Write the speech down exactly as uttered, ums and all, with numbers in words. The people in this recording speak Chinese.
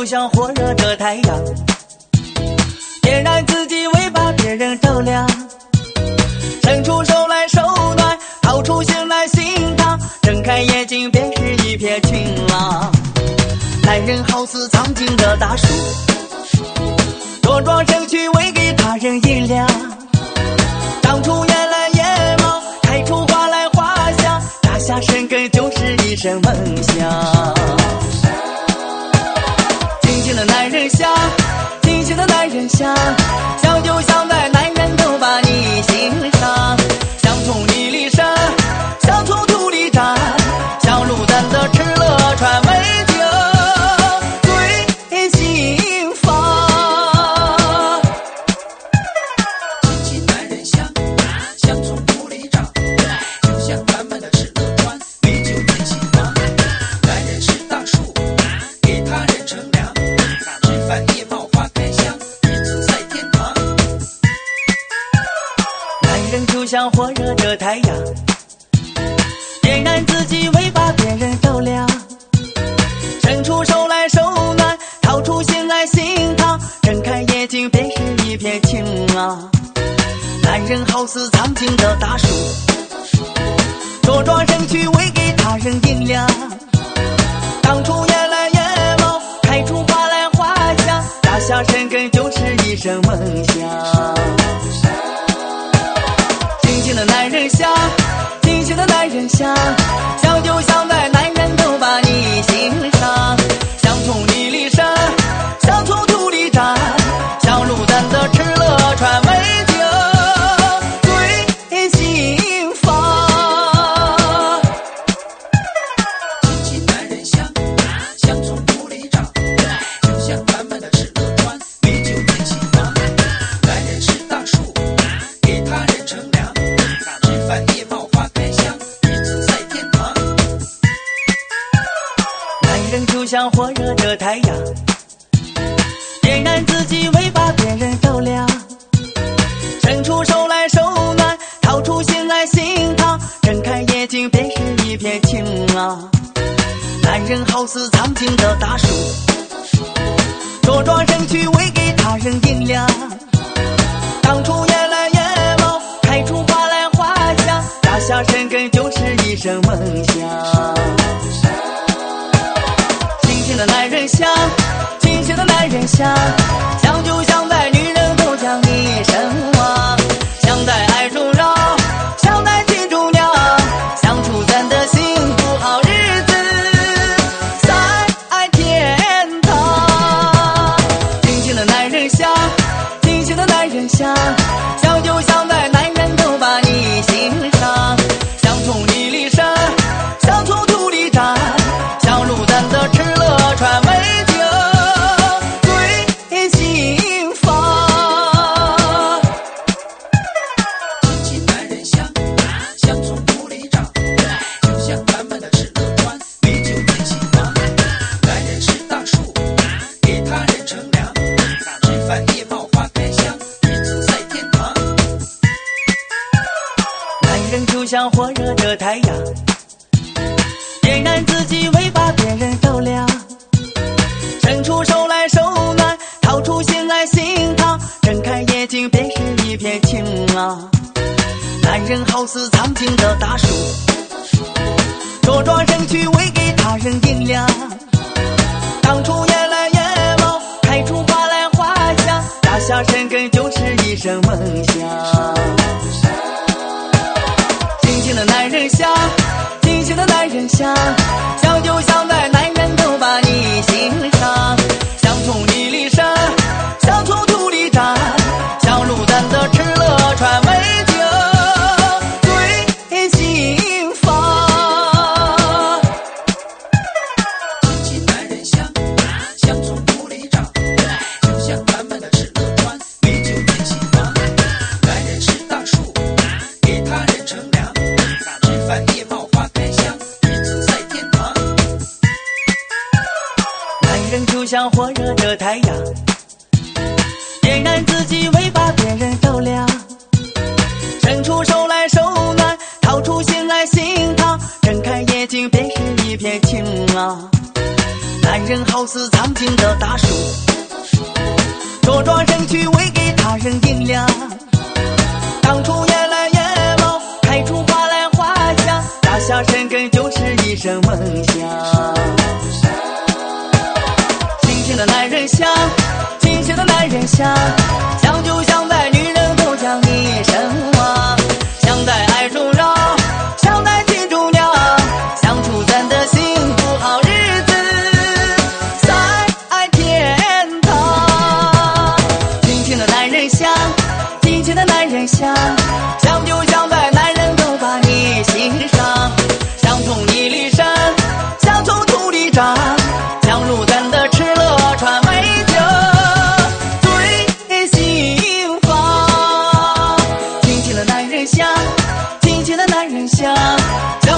像火热的太阳，点燃自己未把别人照亮，伸出手来手暖，掏出心来心烫，睁开眼睛便是一片晴朗。男人好似苍劲的大树，茁壮身躯为给他人引粮，长出眼来眼毛，开出花来花香，扎下深根就是一生梦想。清醒的男人香，清醒的男人香，香就香在男人都把你欣赏，香从泥里生，香从土里长，香卤蛋的吃了传美酒最心房。 亲亲男人香，香从土里长，就像咱们的吃了穿，美酒最心房。男人是大树，给他人乘凉，吃饭也冒花开香，日子在天堂。 男人就像火热的太阳，点燃自己未把别人照亮，伸出手来手暖，掏出心来心烫，睁开眼睛便是一片晴朗。男人好似苍劲的大树，茁壮身躯为给他人引粮，长出眼来眼毛，开出花来花香，扎下深根就是一生梦想。清醒的男人香，清醒的男人香，香就香在男人都把你欣赏，香从泥里生，香从土里长，香卤蛋的吃了传美酒最心房。 亲亲男人香，香从土里长，就像咱们的吃了穿，美酒最心房。男人是大树，给他人乘凉，吃饭也冒花开香，日子在天堂。 男人就像火热的太阳，点燃自己未把别人照亮，伸出手来手暖，掏出心来心烫，睁开眼睛便是一片晴朗。男人好似苍劲的大树，茁壮身躯为给他人引粮，长出眼来眼毛，开出花来花香，扎下深根就是一生梦想。清醒的男人香，清醒的男人香，香就香在女人都将你神往，香在爱中绕，香在心中酿，相处咱的幸福好日子在天堂。清醒的男人香，清醒的男人香，香就香在男人都把你欣赏，香从泥里生，香从土里长，香卤蛋的吃了传美酒最心房。 亲亲男人香，香从土里长，就像咱们的吃了穿，美酒最心房。男人是大树，给他人乘凉，吃饭也冒花开香，日子在天堂。 男人就像火热的太阳，点燃自己未把别人照亮，伸出手来手暖，掏出心来心烫，睁开眼睛便是一片晴朗。男人好似苍劲的大树，茁壮身躯为给他人引粮，长出眼来眼毛，开出花来花香，扎下深根就是一生梦想。清醒的男人香，清醒的男人香，香就香在男人都把你欣赏，香从泥里生，香从土里长，香卤蛋的吃了传美酒最心房。 亲亲男人香，香从土里长，就像咱们的吃了穿，美酒最心房。男人是大树，给他人乘凉，吃饭也冒花开香，日子在天堂。 男人就像火热的太阳，点燃自己未把别人照亮，伸出手来手暖，掏出心来心烫，睁开眼睛便是一片晴朗。男人人好似藏经的大树，茁壮身躯为给他人阴凉。当初夜来夜梦，开出花来花香，扎下深根就是一生梦想。清醒的男人香，清醒的男人香，香就像在女人都将你神往，香在爱中绕，香在心中酿，相处真的幸福好日子在天堂。清醒的男人香，清醒的男人香，香就像在男人都把你欣赏，香从泥里生，香从土里长，香如真的吃了传美酒最心房。清醒的男人香，清醒的男人香。